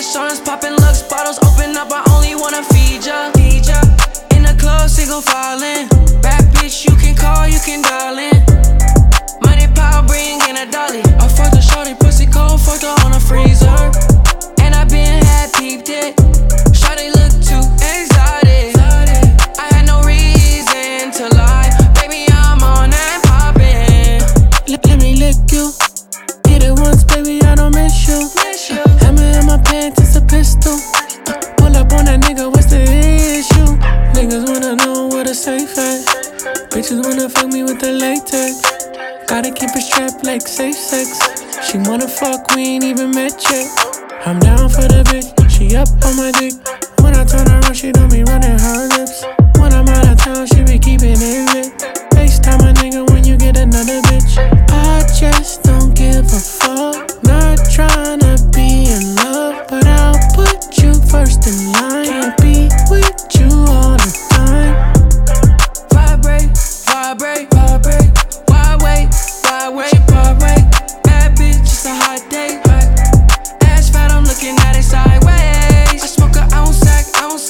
insurance, popping looks, bottles open up, I only wanna feed ya. In the club, single filing. Bad bitch, you can call, you can dial in. Money, power, bring in a dolly. I fucked a shorty, pussy cold, fucked her on a freezer. And I been had peeped it. Shorty look too exotic. I had no reason to lie. Baby, I'm on and poppin'. Let me lick you. Hit it once, baby, I don't miss you. Hammer in my pants, it's a pistol. Pull up on that nigga, what's the issue? Niggas wanna know what a safe at. Bitches wanna fuck me with the latex. Gotta keep it strapped like safe sex. She wanna fuck, we ain't even met yet. I'm down for the bitch, she up on my dick. When I turn around, she don't be running her lips. When I'm out of town, she be keeping it lit. FaceTime a nigga when you get another bitch. I just don't give a fuck. Not tryna be in love, but I'll put you first in line. Can't be with you all the time. Vibrate, vibrate, vibrate. Why wait, why wait, vibrate. Bad bitch, just a hot day. Ass fat, I'm looking at it sideways. I smoke a ounce sack.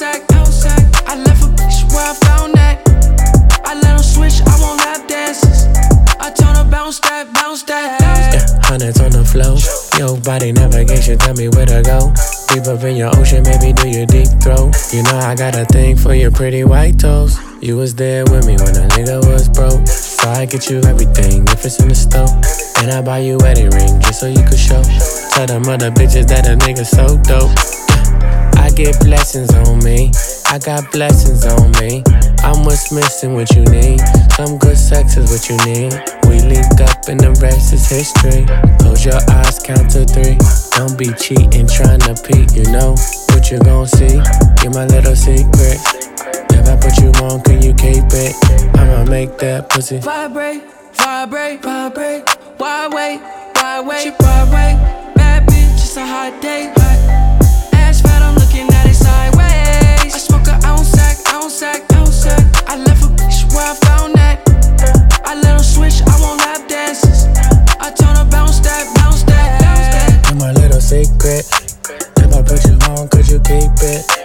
I left a bitch where I found that. I let him switch, I won't lap dances. I told her bounce that. Yeah, hundreds on the flow. Yo, body navigation, tell me where to go. Deep up in your ocean, maybe do your deep throat. You know I got a thing for your pretty white toes. You was there with me when a nigga was broke. So I get you everything if it's in the stove. And I buy you wedding ring just so you could show. Tell them other bitches that a nigga so dope. I get blessings on me, I got blessings on me. I'm what's missing, what you need. Some good sex is what you need. We link up and the rest is history. Close your eyes, count to 3. Don't be cheating, tryna peek. You know what you gon' see. You're my little secret. If I put you on, can you keep it? I'ma make that pussy Vibrate, vibrate, vibrate. Why wait, why wait? She vibrate. Bad bitch, just a hot day. Ass fat, I'm looking at it sideways. I smoke a ounce sack. I left a bitch where I found that. I let him switch, I won't lap dances. I told her bounce that. You're my little secret. If I put you on, could you keep it?